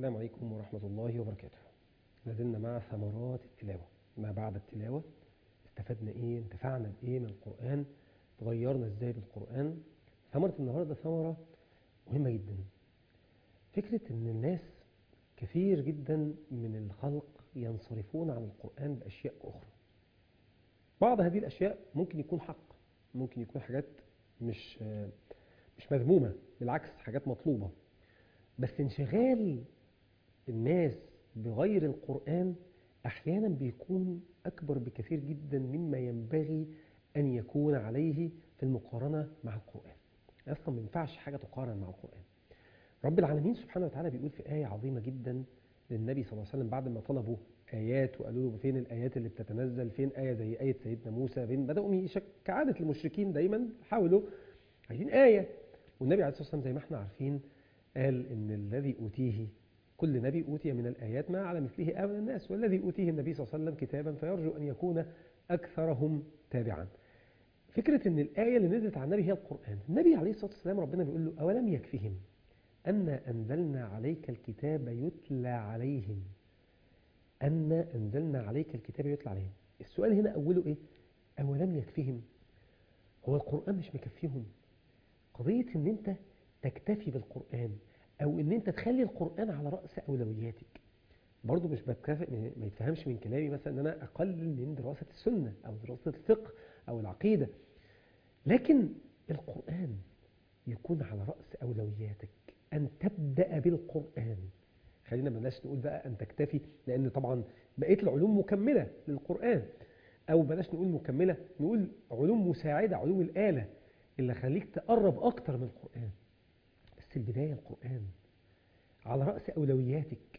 السلام عليكم ورحمة الله وبركاته. لازلنا مع ثمرات التلاوة. ما بعد التلاوة استفدنا ايه؟ انتفعنا بايه من القرآن؟ تغيرنا ازاي بالقرآن؟ ثمرة النهاردة ثمرة مهمة جدا. فكرة ان الناس كثير جدا من الخلق ينصرفون عن القرآن بأشياء أخرى. بعض هذه الأشياء ممكن يكون حق، ممكن يكون حاجات مش مذمومة، بالعكس حاجات مطلوبة. بس انشغال الناس بغير القرآن أحيانا بيكون أكبر بكثير جدا مما ينبغي أن يكون عليه في المقارنة مع القرآن. أصلا ما ينفعش حاجة تقارن مع القرآن. رب العالمين سبحانه وتعالى بيقول في آية عظيمة جدا للنبي صلى الله عليه وسلم بعد ما طلبوا آيات وقالوا له فين الآيات اللي بتتنزل، فين آية زي آية سيدنا موسى، فين بدأوا كعادة المشركين دايما حاولوا عايزين آية. والنبي عليه الصلاة والسلام زي ما احنا عارفين قال إن الذي أوتيه كل نبي أوتي من الآيات ما على مثله آمن الناس، والذي أوتيه النبي صلى الله عليه وسلم كتابا فيرجو أن يكون أكثرهم تابعا. فكرة إن الآية اللي نزلت على النبي هي القرآن. النبي عليه الصلاة والسلام ربنا بيقول له أولم يكفهم أن أنزلنا عليك الكتاب يتلى عليهم، أن أنزلنا عليك الكتاب يتلى عليهم. السؤال هنا أوله إيه؟ أولم يكفهم؟ هو القرآن مش مكفيهم؟ قضية إن أنت تكتفي بالقرآن أو إن أنت تخلي القرآن على رأس أولوياتك. برضو مش بتكافئ، ما يتفهمش من كلامي مثلا أن أنا أقلل من دراسة السنة أو دراسة الفقه أو العقيدة، لكن القرآن يكون على رأس أولوياتك، أن تبدأ بالقرآن. خلينا بلاش نقول بقى أن تكتفي، لأن طبعا بقيت العلوم مكملة للقرآن، أو بلاش نقول مكملة، نقول علوم مساعدة، علوم الآلة اللي خليك تقرب أكتر من القرآن. بس البداية القرآن على رأس أولوياتك.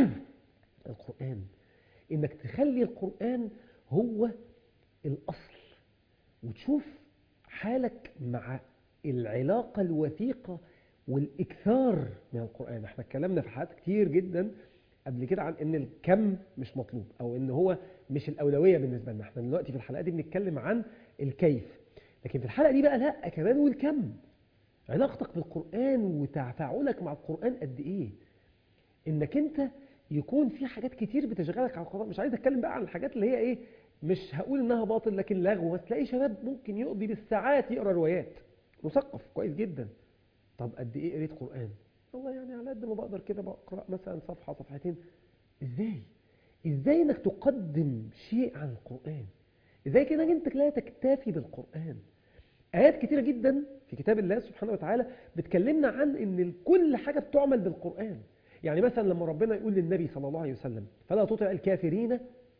القرآن إنك تخلي القرآن هو الأصل، وتشوف حالك مع العلاقة الوثيقة والإكثار من القرآن. احنا اتكلمنا في حلقات كتير جدا قبل كده عن ان الكم مش مطلوب او ان هو مش الأولوية بالنسبة لنا. احنا دلوقتي في الحلقات دي بنتكلم عن الكيف، لكن في الحلقة دي بقى لا كمان والكم. علاقتك بالقرآن وتفاعلك مع القرآن قد ايه، انك انت يكون في حاجات كتير بتشغلك على القرآن. مش عايز اتكلم بقى عن الحاجات اللي هي ايه، مش هقول انها باطل لكن لغو. بس تلاقي شباب ممكن يقضي بالساعات يقرا روايات، مثقف كويس جدا، طب قد ايه قريت قرآن؟ والله يعني على قد ما بقدر كده بقرأ مثلا صفحة صفحتين. ازاي انك تقدم شيء عن القرآن؟ ازاي كده انت لا تكتفي بالقرآن؟ آيات كتيرة جدا في كتاب الله سبحانه وتعالى بتكلمنا عن ان كل حاجة بتعمل بالقرآن. يعني مثلا لما ربنا يقول للنبي صلى الله عليه وسلم فلا تطع الكافرين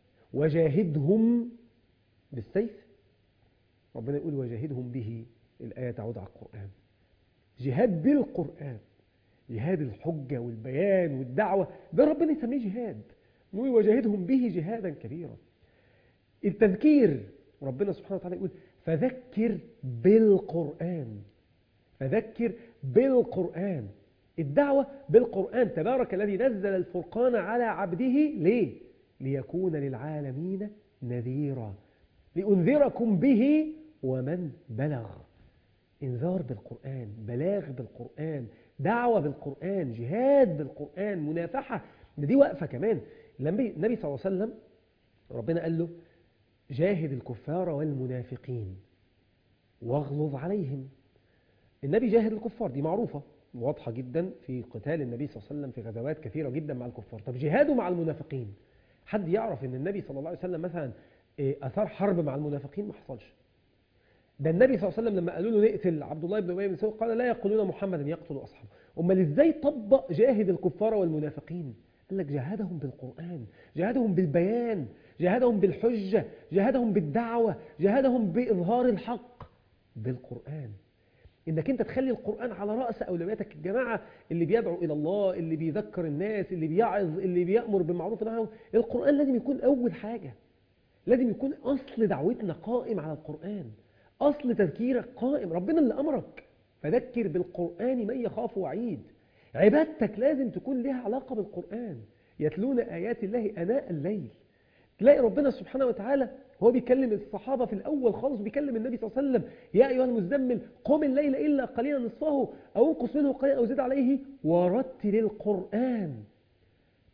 وجاهدهم بالسيف، ربنا يقول وجاهدهم به، الآية تعود على القرآن. جهاد بالقرآن، جهاد الحجة والبيان والدعوة، ده ربنا يسميه جهاد. نقول وجاهدهم به جهادا كبيرا. التذكير، ربنا سبحانه وتعالى يقول فذكر بالقرآن، فذكر بالقرآن. الدعوة بالقرآن. تبارك الذي نزل الفرقان على عبده، ليه؟ ليكون للعالمين نذيرا، لأنذركم به ومن بلغ. انذار بالقرآن، بلاغ بالقرآن، دعوة بالقرآن، جهاد بالقرآن، منافحة. دي وقفة كمان. النبي صلى الله عليه وسلم ربنا قال له جاهد الكفار والمنافقين واغلظ عليهم. النبي جاهد الكفار، دي معروفة واضحة جدا في قتال النبي صلى الله عليه وسلم في غزوات كثيرة جدا مع الكفار. طب جهاده مع المنافقين، حد يعرف ان النبي صلى الله عليه وسلم مثلا أثار حرب مع المنافقين؟ ما حصلش. ده النبي صلى الله عليه وسلم لما قالوا له نقتل عبد الله بن أبي بن سلول قال لا يقولون محمدا يقتل أصحابه. أمال إزاي طبق جاهد الكفار والمنافقين؟ قال لك جاهدهم بالقرآن، جاهدهم بالبيان، جاهدهم بالحجة، جاهدهم بالدعوة، جاهدهم بإظهار الحق بالقرآن. إنك أنت تخلي القرآن على رأس أولوياتك. الجماعة اللي بيدعو إلى الله، اللي بيذكر الناس، اللي بيعظ، اللي بيأمر بالمعروف والنهي عن المنكر، القرآن لازم يكون أول حاجة. لازم يكون أصل دعوتنا قائم على القرآن، أصل تذكيرك قائم. ربنا اللي أمرك فذكر بالقرآن من يخاف وعيد. عبادتك لازم تكون لها علاقة بالقرآن. يتلون آيات الله آناء الليل. تلاقي ربنا سبحانه وتعالى هو بيكلم الصحابة في الأول خالص، بيكلم النبي صلى الله عليه وسلم يا أيها المزمل قم الليل إلا قليلا نصفه أو انقص منه قليلا أو زد عليه ورتل القرآن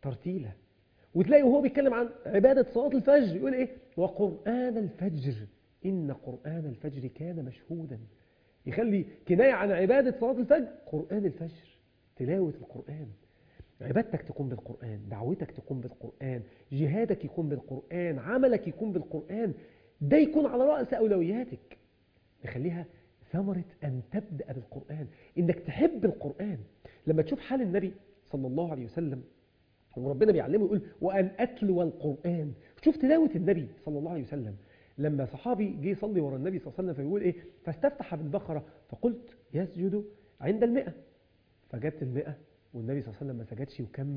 ترتيلة. وتلاقي وهو بيتكلم عن عبادة صلاة الفجر يقول ايه؟ وقرآن الفجر إن قرآن الفجر كان مشهودا. يخلي كناية عن عبادة صلاة الفجر قرآن الفجر، تلاوة القرآن. عبادتك تكون بالقرآن، دعوتك تكون بالقرآن، جهادك يكون بالقرآن، عملك يكون بالقرآن، ده يكون على رأس أولوياتك. نخليها ثمرة أن تبدأ بالقرآن، إنك تحب القرآن. لما تشوف حال النبي صلى الله عليه وسلم وربنا بيعلمه يقول وأن أتلو القرآن، شوف تلاوة النبي صلى الله عليه وسلم. لما صحابي جه يصلي ورا النبي صلى الله عليه وسلم فيقول إيه؟ فاستفتح بالبقرة فقلت يسجد عند 100، فجت 100 والنبي صلى الله عليه وسلم ما سجدش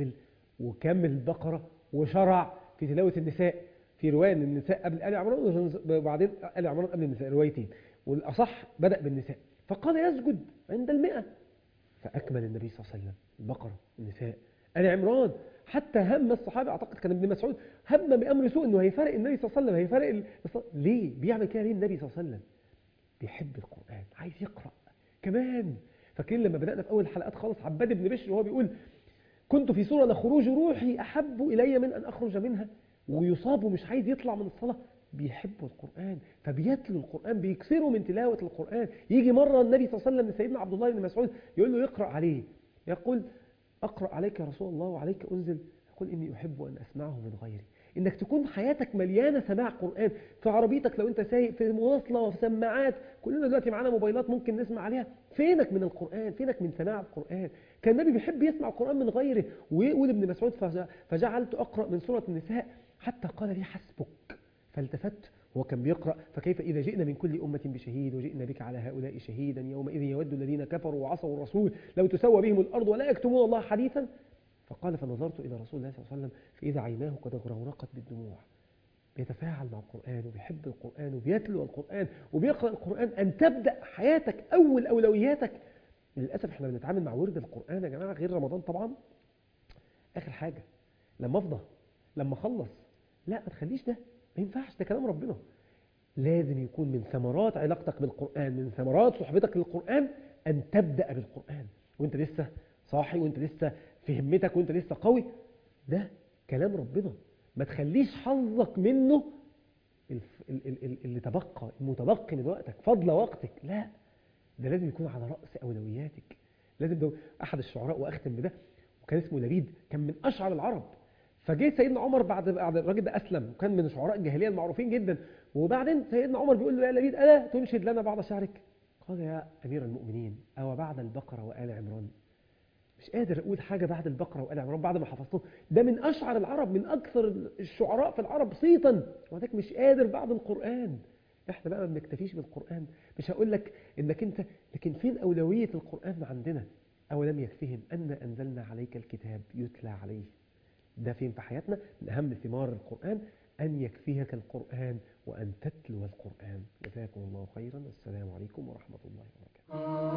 وكمل البقرة وشرع في تلاوة النساء. في رواية أن النساء قبل آل عمران وبعدين آل عمران قبل النساء، روايتين، والأصح بدأ بالنساء. فقال يسجد عند 100، فأكمل النبي صلى الله عليه وسلم البقرة، النساء، آل عمران. حتى هم الصحابة، أعتقد كان ابن مسعود، هم بأمر سوء أنه هيفرق النبي صلى الله عليه وسلم، هيفرق ليه؟ بيعمل كده ليه النبي صلى الله عليه وسلم؟ بيحب القرآن، عايز يقرأ كمان. فاكرين لما بدأنا في أول حلقات خالص عباد بن بشر وهو بيقول كنت في سورة لخروج روحي أحب إلي من أن أخرج منها، ويصاب ومش عايز يطلع من الصلاة. بيحبوا القرآن فبيتلوا القرآن، بيكثروا من تلاوة القرآن. يجي مرة النبي صلى الله عليه وسلم لسيدنا عبد الله بن مسعود يقول له يقرأ عليه، يقول أقرأ عليك يا رسول الله وعليك أنزل، يقول إني أحب أن أسمعه من غيري. إنك تكون حياتك مليانة سماع قرآن، في عربيتك لو أنت سايق، في مواصلة، في سماعات، كلنا دلوقتي معانا موبايلات ممكن نسمع عليها. فينك من القرآن؟ فينك من سماع القرآن؟ كان النبي بيحب يسمع القرآن من غيره. ويقول ابن مسعود فجعلت أقرأ من سورة النساء حتى قال لي حسبك، فالتفت هو كان بيقرأ فكيف إذا جئنا من كل أمة بشهيد وجئنا بك على هؤلاء شهيدا يومئذ يود الذين كفروا وعصوا الرسول لو تسوى بهم الأرض ولا يكتمون الله حديثا. فقال فنظرت إلى رسول الله صلى الله عليه وسلم فإذا عيناه قد غرقت بالدموع. بيتفاعل مع القرآن وبيحب القرآن وبيتلو القرآن وبيقرأ القرآن. أن تبدأ حياتك أول أولوياتك. للأسف احنا بنتعامل مع ورد القرآن يا جماعة غير رمضان طبعا آخر حاجة، لما أفضى، لما أخلص. لا، ما تخليش ده، ما ينفعش، ده كلام ربنا. لازم يكون من ثمرات علاقتك بالقرآن، من ثمرات صحبتك للقرآن، أن تبدأ بالقرآن وانت لسه صاحي، وانت لسه في همتك، وانت لسه قوي. ده كلام ربنا، ما تخليش حظك منه اللي تبقى، المتبقي من وقتك، فضل وقتك. لا، ده لازم يكون على رأس أولوياتك. لازم ده. أحد الشعراء وأختم بده، وكان اسمه لبيد، كان من أشعر العرب. فجاء سيدنا عمر بعد الراجل ده أسلم، وكان من شعراء الجاهلية المعروفين جدا. وبعدين سيدنا عمر بيقول له يا لبيد ألا تنشد لنا بعض شعرك؟ قال يا أمير المؤمنين أو بعد البقرة وآل عمران؟ مش قادر أقول حاجة بعد البقرة وآل عمران بعد ما حفظته. ده من أشعر العرب، من أكثر الشعراء في العرب صيتا، وذلك مش قادر بعد القرآن. احنا بقى ما بنكتفيش بالقرآن. مش هقول لك انك انت، لكن فين أولوية القرآن عندنا؟ أولم يكفهم أن أنزلنا عليك الكتاب يتلى عليه. ده فين في حياتنا؟ من أهم ثمار القرآن أن يكفيك القرآن وأن تتلو القرآن. جزاكم الله خيرا، والسلام عليكم ورحمة الله وبركاته.